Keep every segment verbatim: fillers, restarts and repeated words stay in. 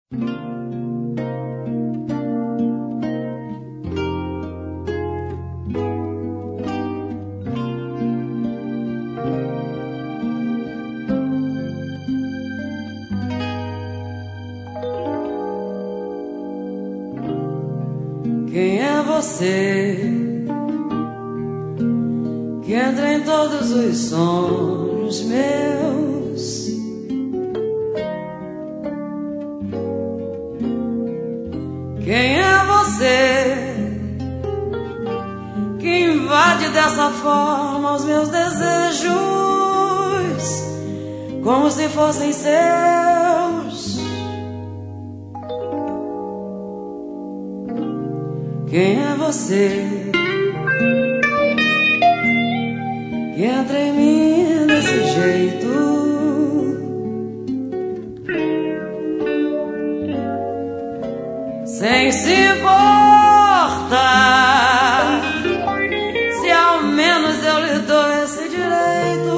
Quem é você que entra em todos os sonhos meus? Quem é você que invade dessa forma os meus desejos, como se fossem seus? Quem é você que entra em mim desse jeito, sem se importar se ao menos eu lhe dou esse direito?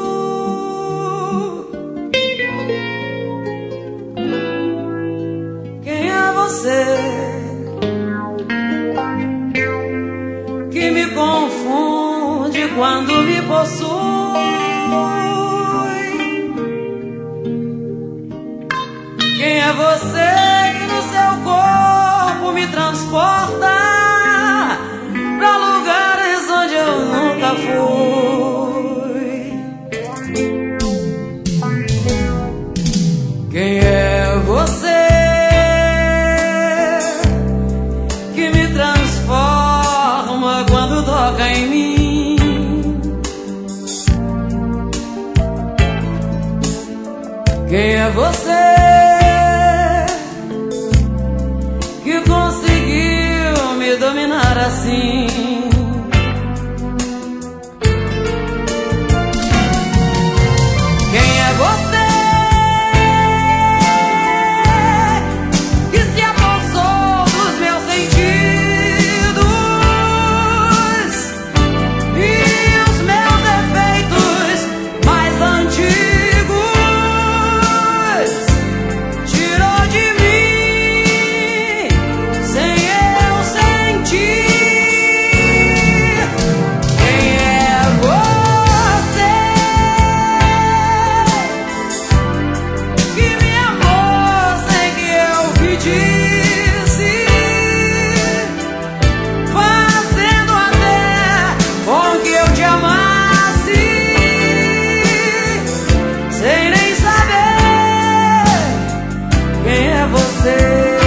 Quem é você que me confunde quando me possui? Quem é você que no seu corpo me transporta pra lugares onde eu nunca fui? Quem é você que me transforma quando toca em mim? Quem é você que conseguiu me dominar assim? Quem é você que se apossou dos meus sentidos e os meus defeitos mais antigos tirou de mim sem eu sentir? Quem é você que me amou sem que eu pedisse, fazendo até com que eu te amasse, sem nem saber? Quem é você?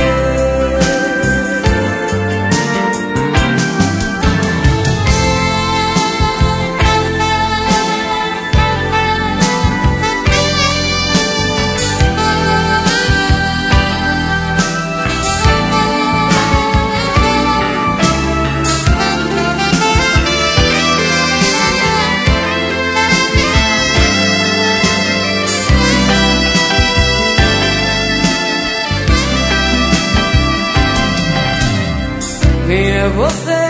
Quem é você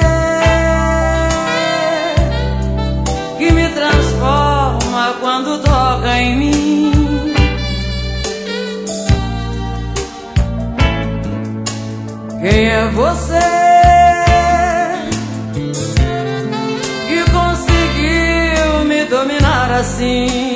que me transforma quando toca em mim? Quem é você que conseguiu me dominar assim?